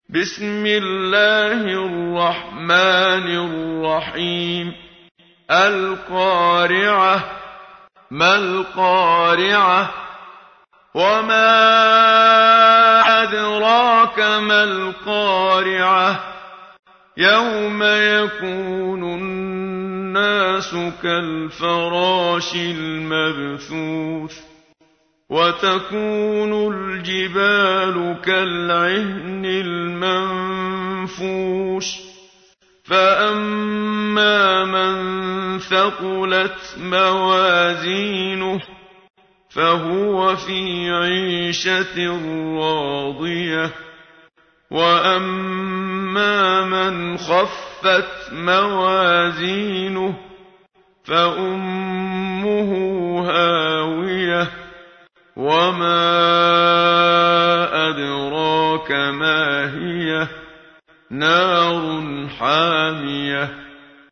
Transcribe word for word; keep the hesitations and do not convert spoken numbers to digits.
بسم الله الرحمن الرحيم القارعة ما القارعة وما أدراك ما القارعة يوم يكون الناس كالفراش المبثوث وتكون الجبال كالعهن المنفوش فأما من ثقلت موازينه فهو في عيشة راضية وأما من خفت موازينه فأمه هاوية وما أدراك ما هي نار حامية